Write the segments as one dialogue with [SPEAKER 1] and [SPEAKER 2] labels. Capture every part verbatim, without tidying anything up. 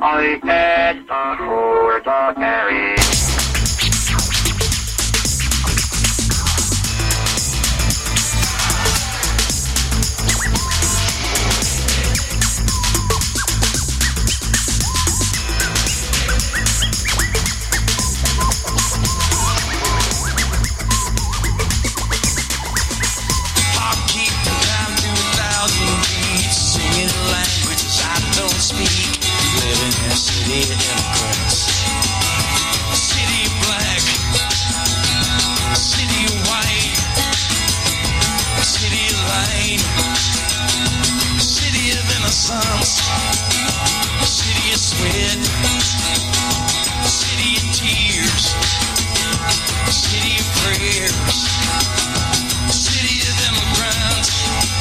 [SPEAKER 1] I get the whole to carry.
[SPEAKER 2] City immigrants, city black, city white, city light, city of innocence, city of sweat, city of tears, city of prayers, city of immigrants.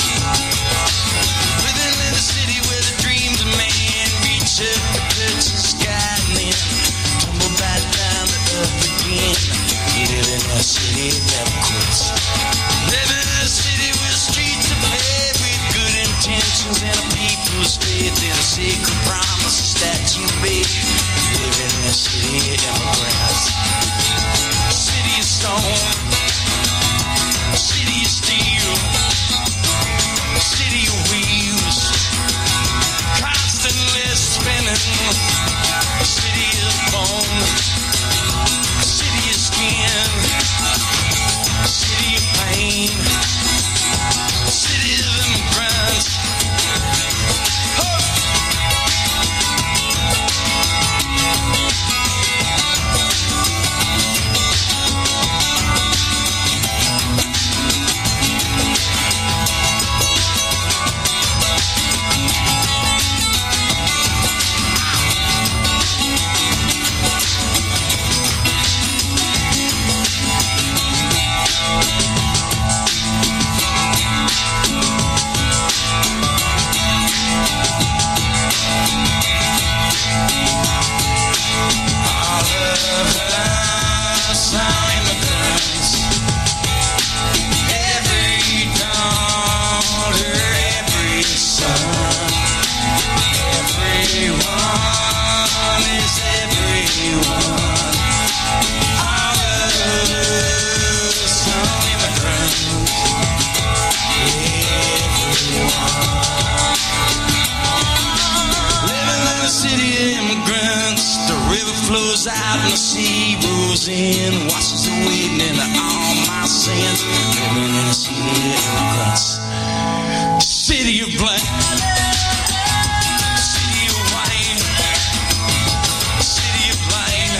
[SPEAKER 2] Living in a city where the dreams of man reach up to touch the sky and then tumble back down to earth again. Living in a city that never quits. Living in a city with streets of paved with good intentions and a people's faith in a sacred promises that you made. Living in a city of immigrants. City of stone, city of steel, city of wheels, constantly spinning. City of bone, city of skin, city of pain, city of immigrants. Oh! Out and the sea rolls in, washes away into all my sins. Living in a city of immigrants, city of black, city of white, city of light.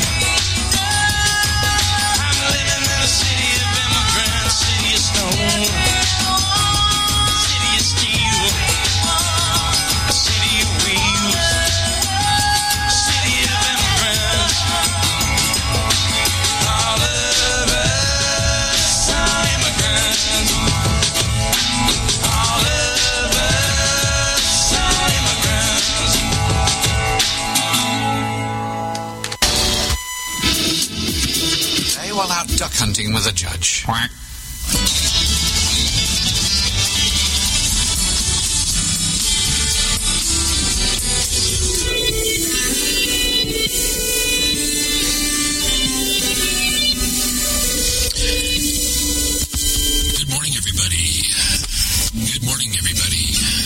[SPEAKER 2] I'm living in a city of immigrants, city of stone, city of steel, city of wheels.
[SPEAKER 3] While out duck hunting with a judge. Quack.
[SPEAKER 4] Good morning, everybody. Good morning, everybody.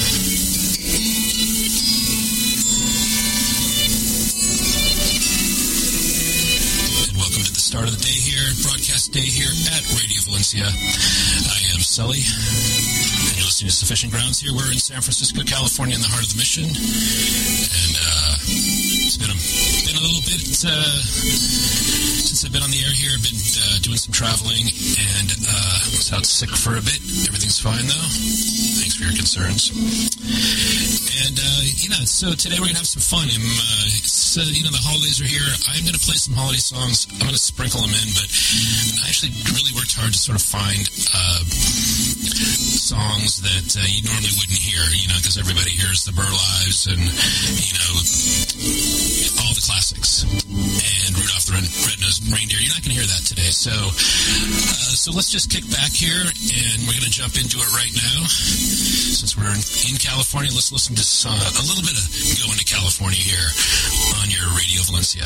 [SPEAKER 4] And welcome to the start of the day here. Broadcast day here at Radio Valencia. I am Sully, and you're listening to Sufficient Grounds here. We're in San Francisco, California, in the heart of the mission. And uh, it's been a, been a little bit uh, since I've been on the air here. I've been uh, doing some traveling, and uh, was out sick for a bit. Everything's fine, though. Thanks for your concerns. And, uh, you know, so today we're going to have some fun. I'm, uh, it's, uh, you know, the holidays are here. I'm going to play some holiday songs. I'm going to sprinkle them in, but I actually really worked hard to sort of find uh, songs that uh, you normally wouldn't hear, you know, because everybody hears the Burr Lives and, you know, all the classics. And Rudolph the Red-Nosed Reindeer. You're not going to hear that today. So, uh, so let's just kick back here, and we're going to jump into it right now. Since we're in, in California, let's listen to uh, a little bit of Going to California here Radio Valencia.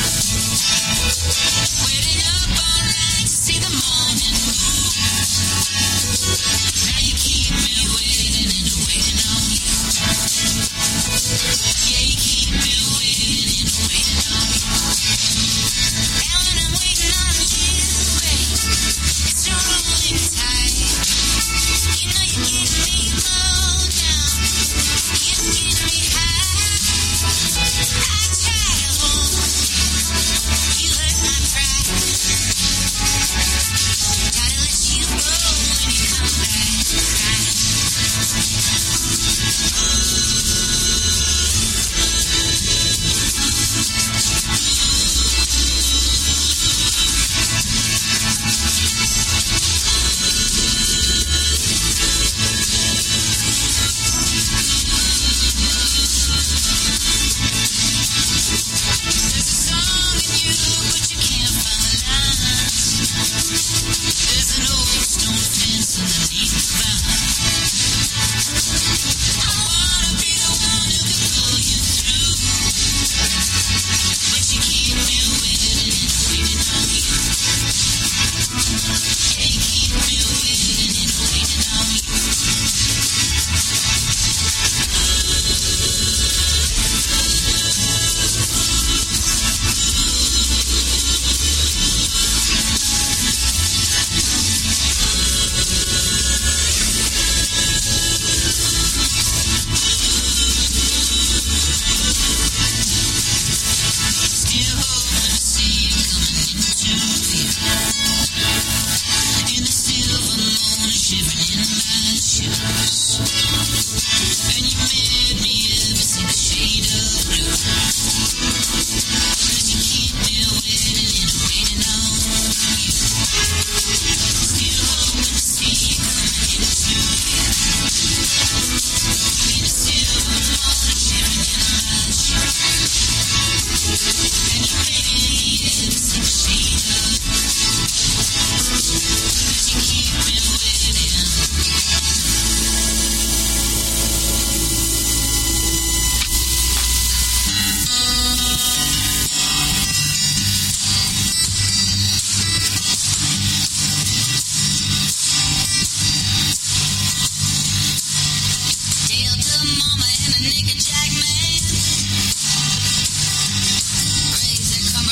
[SPEAKER 2] Waiting up all night to see the morning moon. Now you keep me waiting and waiting on you. Yeah, you keep me waiting and waiting on you. And when I'm waiting on you, babe, it's rolling tight. You know you get me low down, you get me high. I try to hold you, you hurt my pride. Gotta let you go when you come back to cry. There's a song in you, but you can't find the lines. There's an old stone fence underneath the vine. I wanna be the one who can pull you through, but you keep me waiting and waiting on you. Yeah, you keep me waiting and waiting on you. Still hoping to see you coming into view. In the silver morning, shivering in my shoes. And you made me every single shade of blue. But you keep me waiting and waiting on you. Still hoping to see you coming into view. In the silver morning, shivering in my shoes. And you made me every single shade of blue. But you keep me waiting. Delta mama and a nigga jack man. Raise that come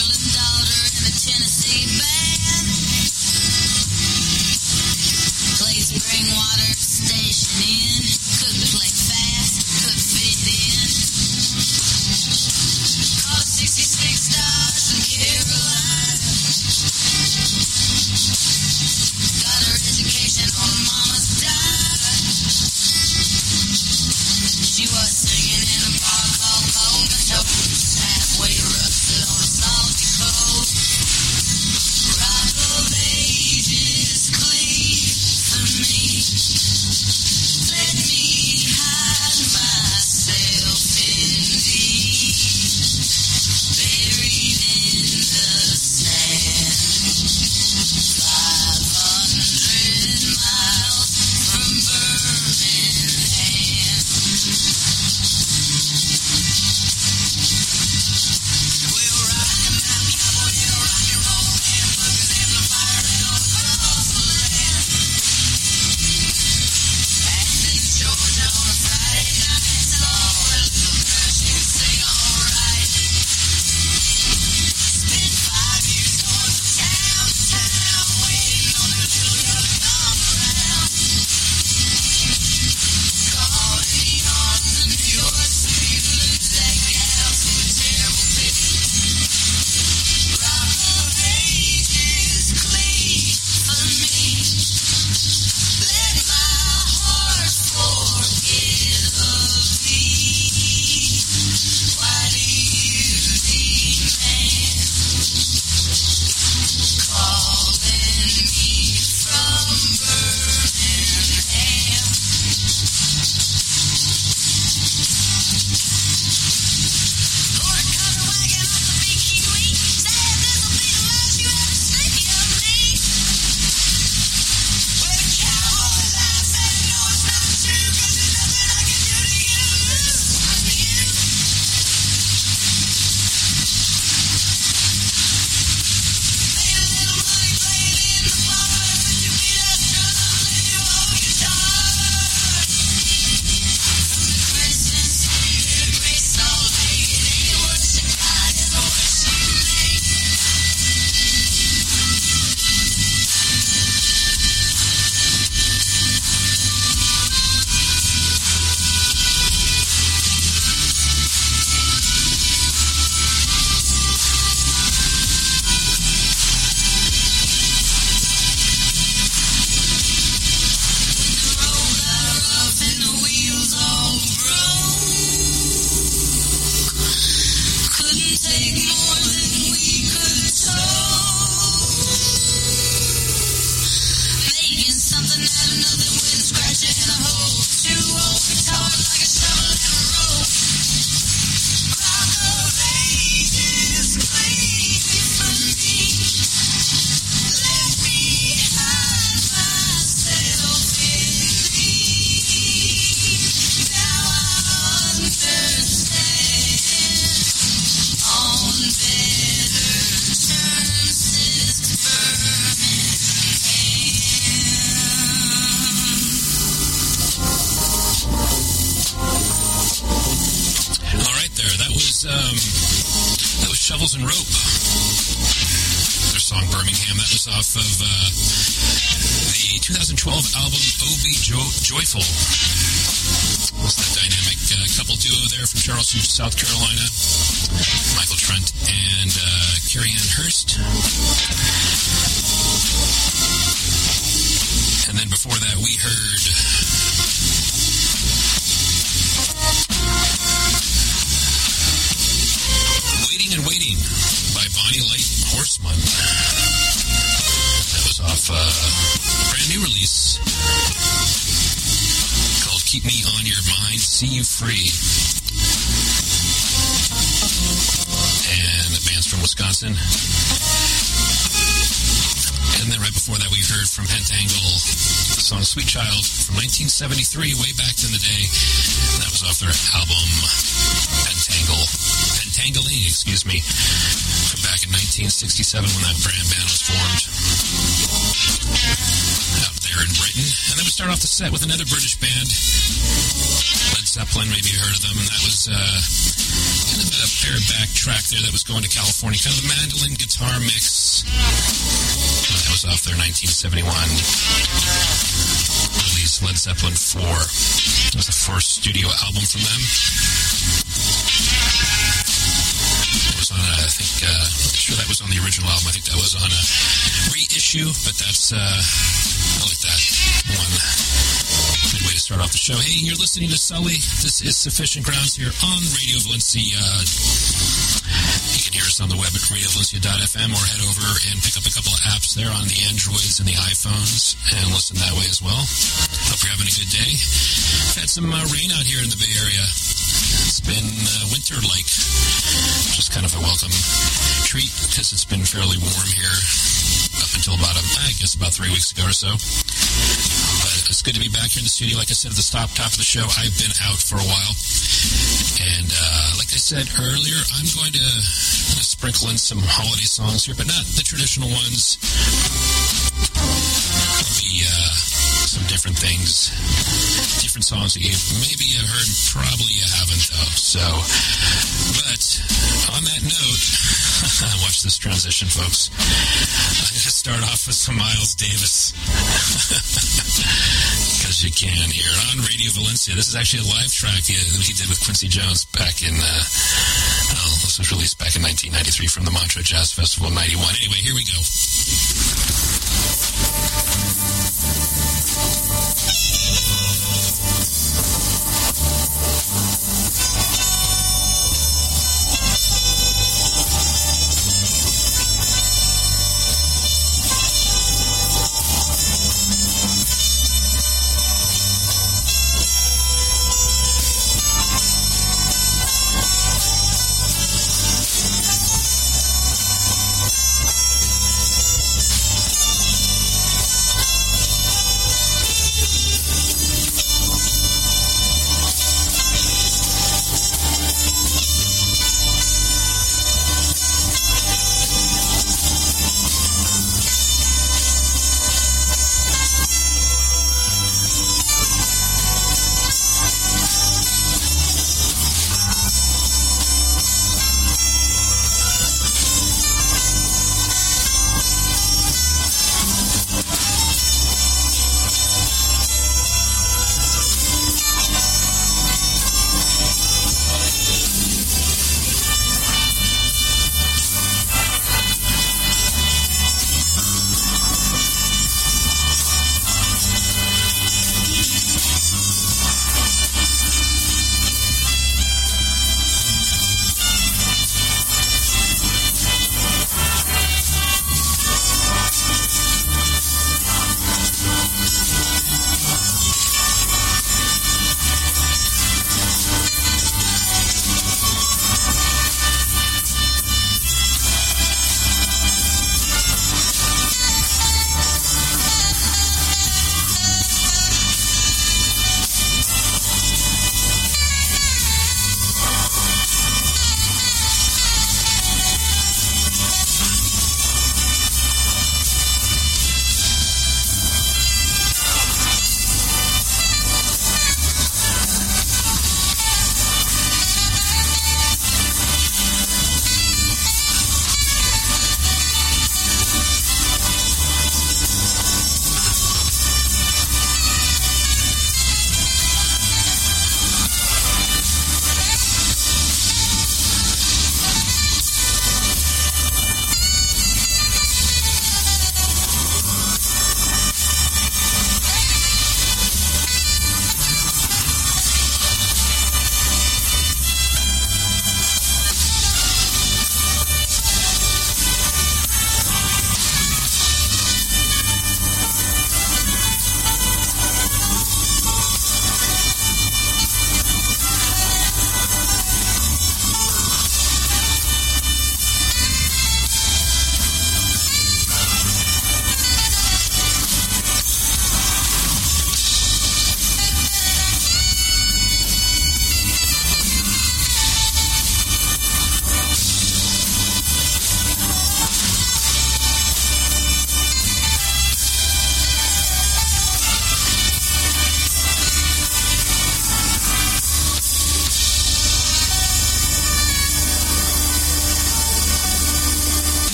[SPEAKER 4] Shovels and Rope. Their song Birmingham. That was off of uh, the two thousand twelve album Oh Be jo- Joyful. It was that dynamic uh, couple duo there from Charleston, South Carolina. Michael Trent and uh, Carrie Ann Hurst. And then before that we heard and Waiting by Bonnie Light Horseman. That was off a uh, brand new release called Keep Me On Your Mind, See You Free. And the band's from Wisconsin. And then right before that we heard from Pentangle the song Sweet Child from nineteen seventy-three, way back in the day. And that was off their album Pentangle. Tangling, excuse me, from back in nineteen sixty-seven when that brand band was formed out there in Britain. And then we start off the set with another British band, Led Zeppelin, maybe you heard of them, and that was uh, kind of a pared back track there that was going to California, kind of a mandolin guitar mix. And that was off their nineteen seventy-one release, Led Zeppelin four. It was the first studio album from them. On a, I think, uh, I'm sure that was on the original album. I think that was on a reissue, but that's, uh, I like that one. Good way to start off the show. Hey, you're listening to Sully. This is Sufficient Grounds here on Radio Valencia. You can hear us on the web at radio valencia dot f m or head over and pick up a couple of apps there on the Androids and the iPhones and listen that way as well. Hope you're having a good day. We've had some uh, rain out here in the Bay Area. It's been uh, winter-like, which is kind of a welcome treat because it's been fairly warm here up until about, a, I guess, about three weeks ago or so. But it's good to be back here in the studio. Like I said at the top, top of the show, I've been out for a while. And uh, like I said earlier, I'm going to uh, sprinkle in some holiday songs here, but not the traditional ones. It'll be uh, some different things. Different songs that you maybe have heard, probably you haven't though. So, but on that note, watch this transition, folks. I'm going to start off with some Miles Davis. Because you can here on Radio Valencia. This is actually a live track he, he did with Quincy Jones back in, uh, oh, this was released back in nineteen ninety-three from the Montreux Jazz Festival in ninety-one. Anyway, here we go.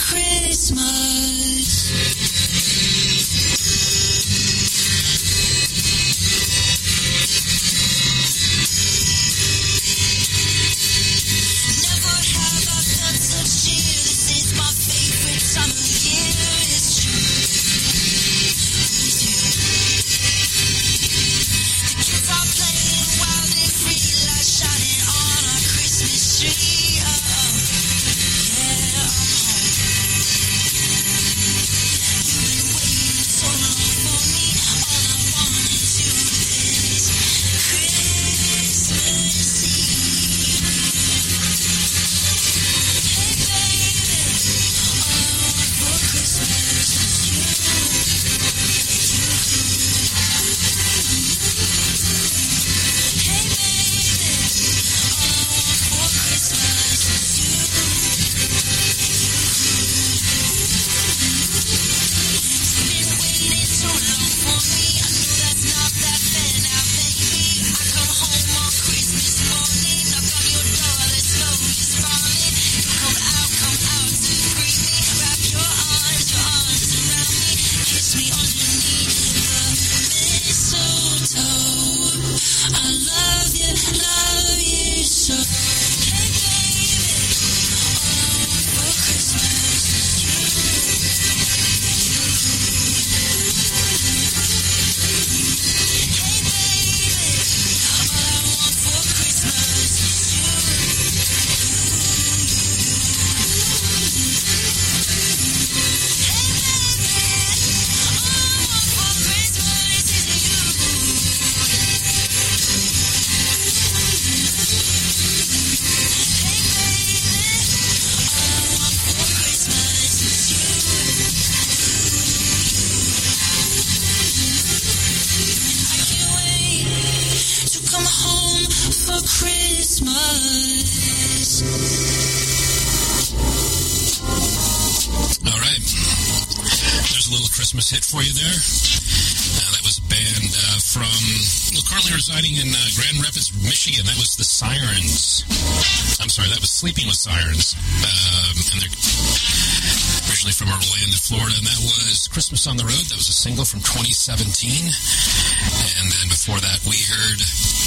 [SPEAKER 4] Christmas hit for you there. Uh, that was a band uh, from, well, currently residing in uh, Grand Rapids, Michigan. That was the Sirens. I'm sorry, that was Sleeping with Sirens. Um, and they're originally from Orlando, Florida. And that was Christmas on the Road. That was a single from twenty seventeen. And then before that, we heard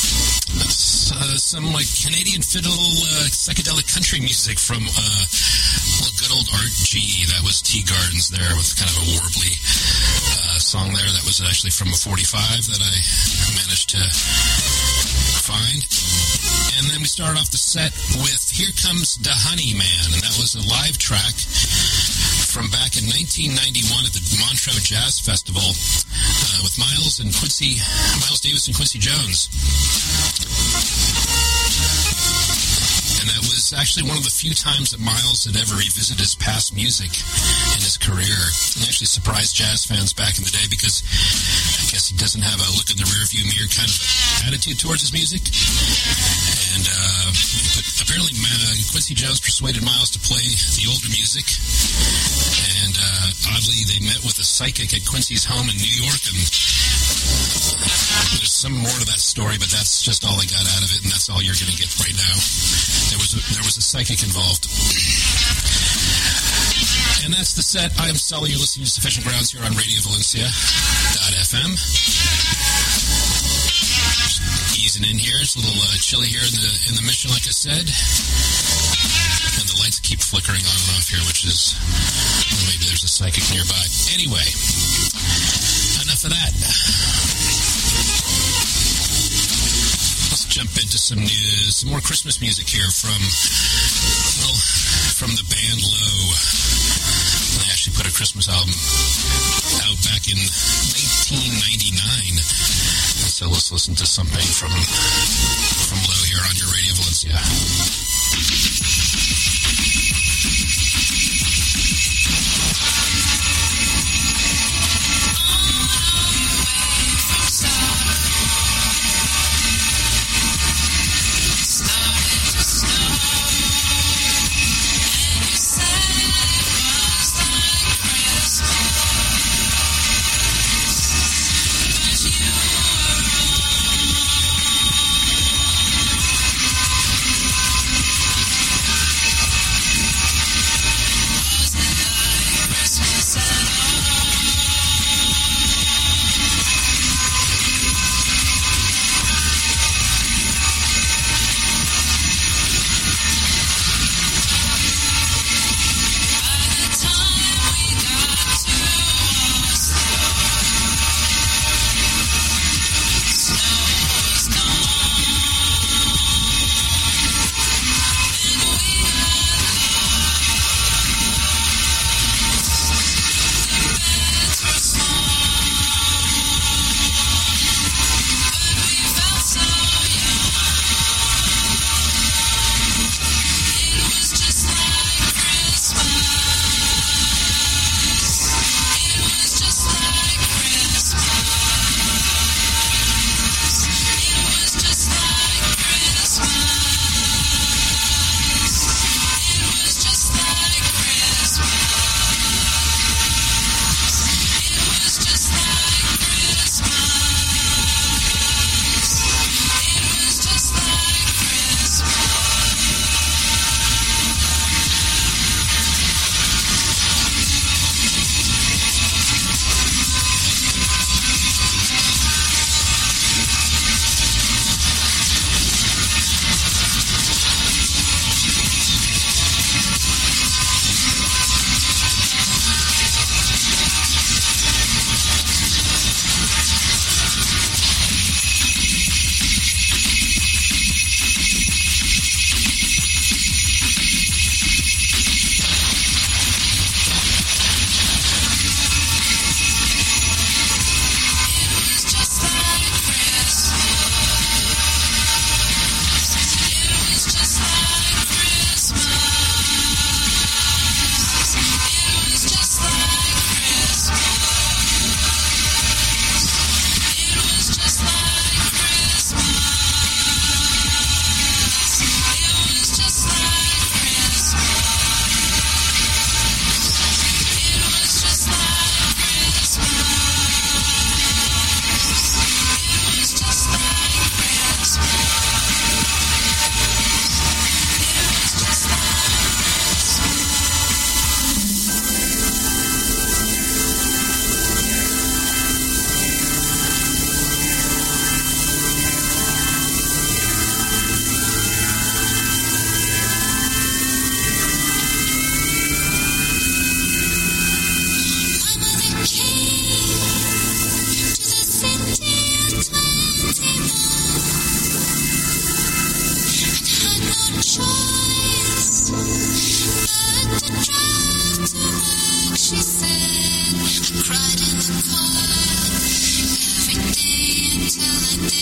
[SPEAKER 4] uh, some like Canadian fiddle uh, psychedelic country music from uh, well, good old Art G. That was Tea Gardens there with kind of a warbly uh, song there. That was actually from a forty-five that I managed to find. And then we started off the set with Here Comes the Honey Man, and that was a live track from back in nineteen ninety-one at the Montreux Jazz Festival uh, with Miles and Quincy, Miles Davis and Quincy Jones. And that was actually one of the few times that Miles had ever revisited his past music in his career. And actually surprised jazz fans back in the day because I guess he doesn't have a look in the rearview mirror kind of attitude towards his music. And uh, but apparently uh, Quincy Jones persuaded Miles to play the older music. And uh, oddly, they met with a psychic at Quincy's home in New York, and there's some more to that story, but that's just all I got out of it, and that's all you're going to get right now. There was a, there was a psychic involved. And that's the set. I am Sully. You're listening to Sufficient Grounds here on Radio Valencia dot f m. Easing in here. It's a little uh, chilly here in the in the mission, like I said. And the lights keep flickering on and off here, which is, well, maybe there's a psychic nearby. Anyway, enough of that. Let's jump into some news, some more Christmas music here from, well, from the band Low. They actually put a Christmas album out back in nineteen ninety-nine. So let's listen to something from from Low here on your Radio Valencia.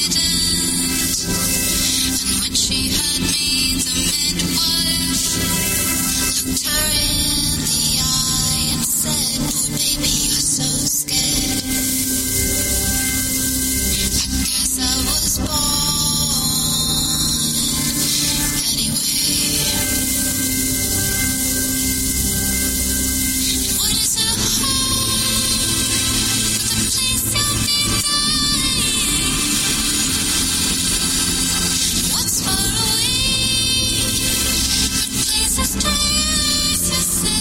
[SPEAKER 5] Just to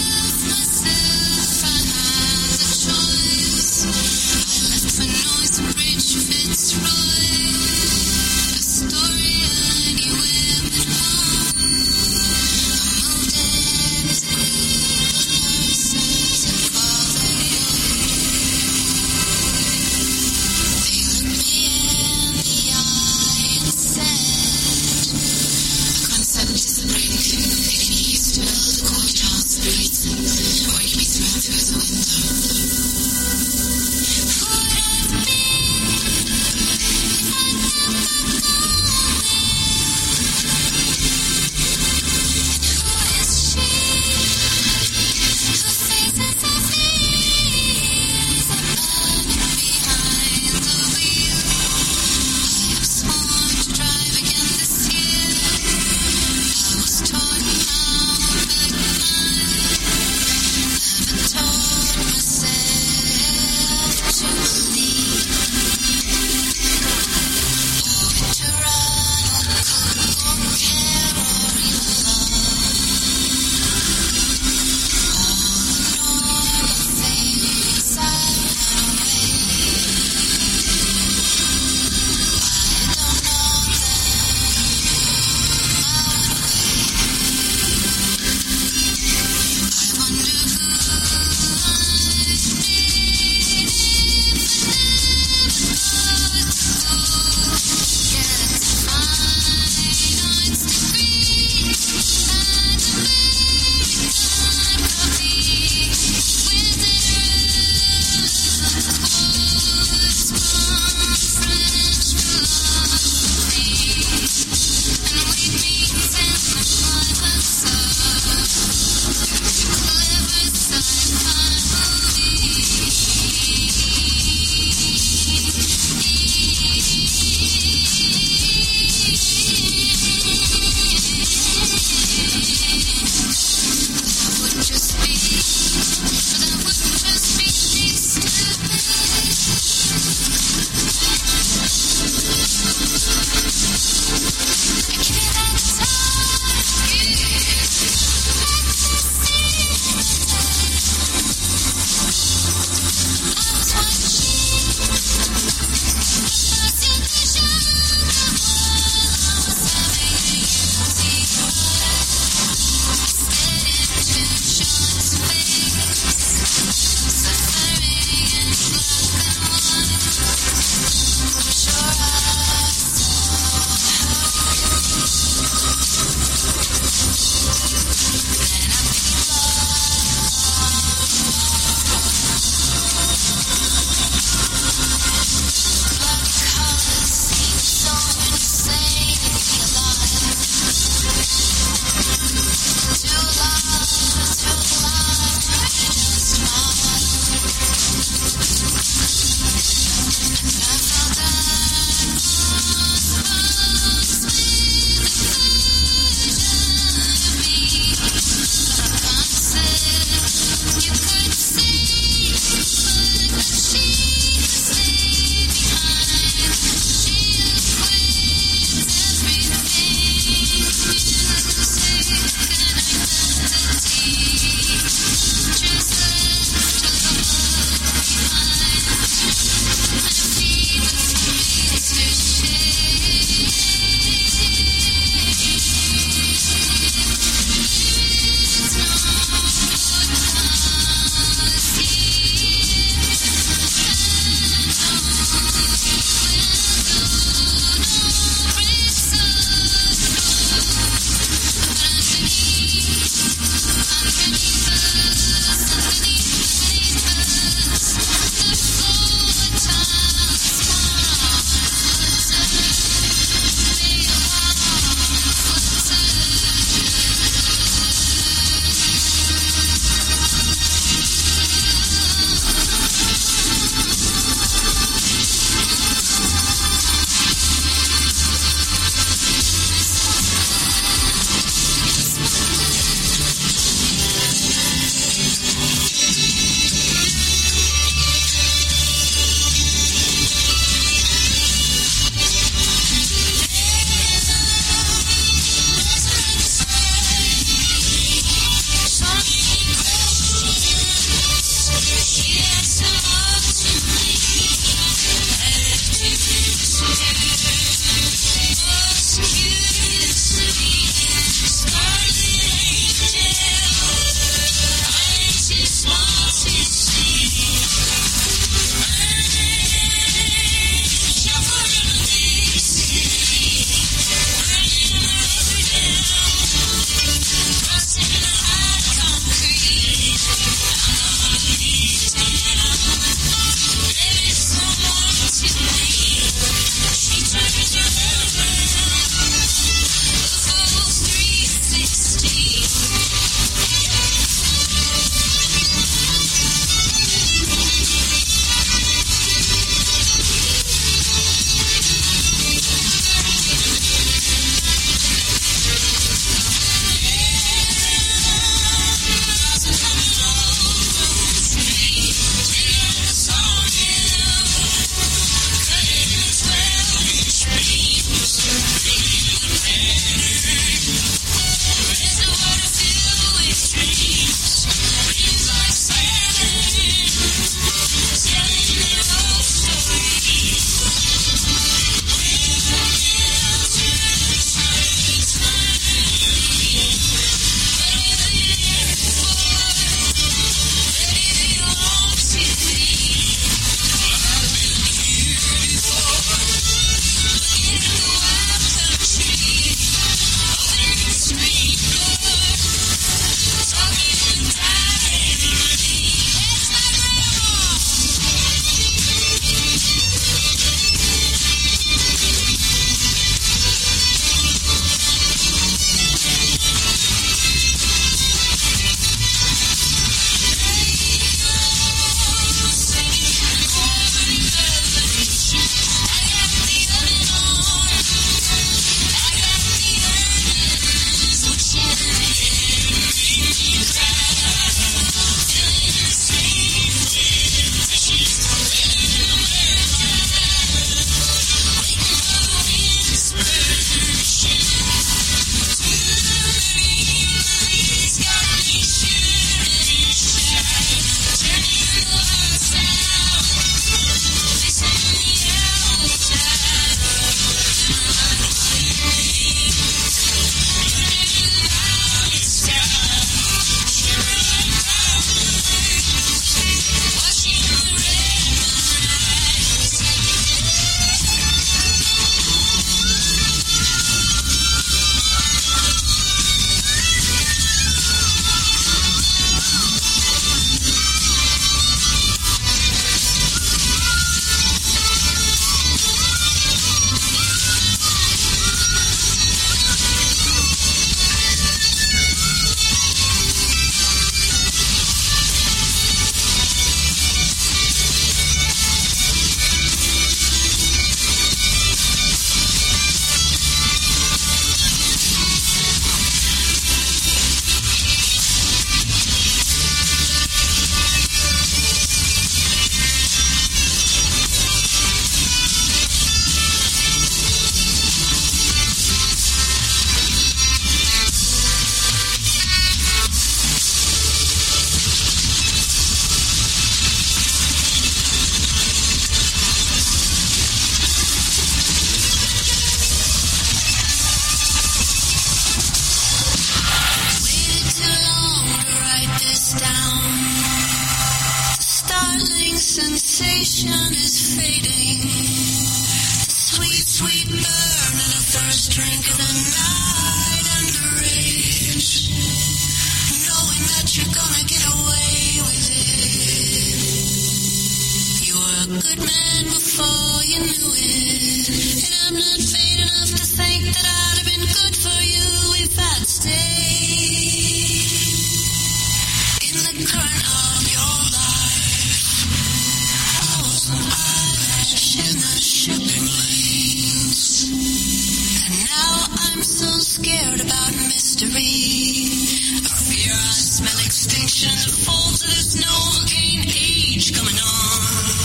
[SPEAKER 2] fading. The sweet, sweet burn of the first drink of the night underage. Knowing that you're gonna get away with it. You were a good man before you knew it. And I'm not vain enough to think that I'd have been good for you if I'd stayed in the current of your life. I was an eyelash in the shipping lanes. And now I'm so scared about mystery. I fear I smell extinction in the folds of this Novocaine age coming on.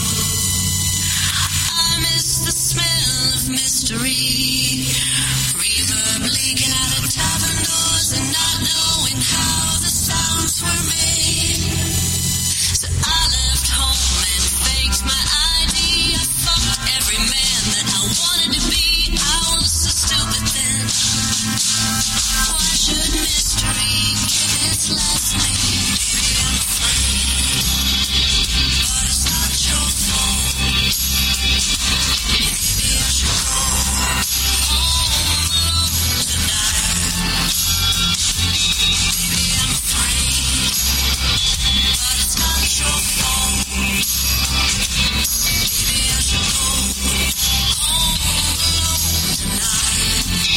[SPEAKER 2] I miss the smell of mystery. Reverb leaking out of tavern doors and not knowing how the sounds were made. So I left home and faked my I D. I fucked every man that I wanted to be. I was so stupid then. Why should mystery get its last name? Maybe I'm afraid, but it's not your fault. Maybe I should go home alone tonight. Maybe I'm afraid, but it's not your fault. Maybe I should go home alone tonight.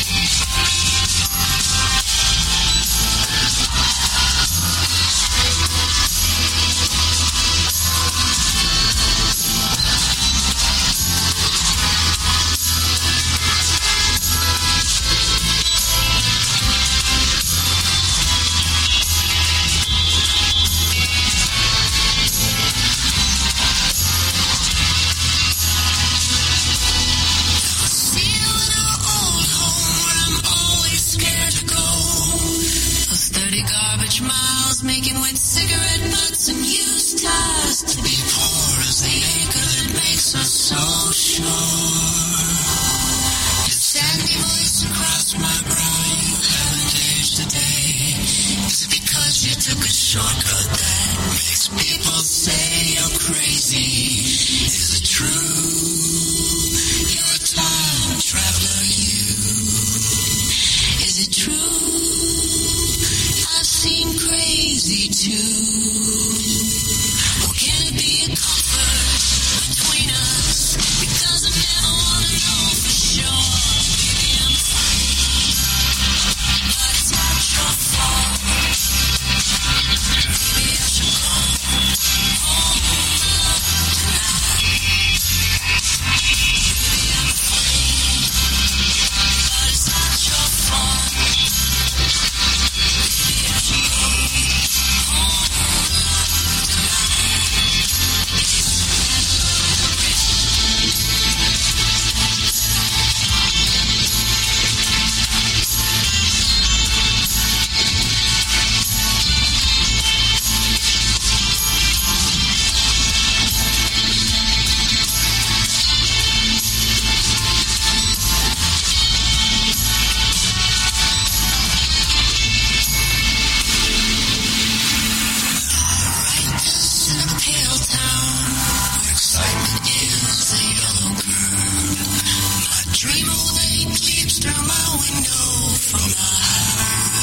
[SPEAKER 2] See you in our old home where I'm always scared to go. Those thirty garbage miles making wet cigarette butts and used tires to be poor as the anchor that makes us so sure. Your sandy voice across my brow, you haven't aged a day. Is it because you took a shortcut that makes people say you're crazy? Is it true? You're a time traveler, you. Is it true? I've seen crazy too. Or can it be a comfort between us? Because I never want to know for sure. Maybe I'm afraid, but it's not your fault. Maybe I should go home alone tonight. Maybe I'm afraid, but it's not your fault. Maybe I should go home alone tonight. Dream of lake leaps through my window from the high.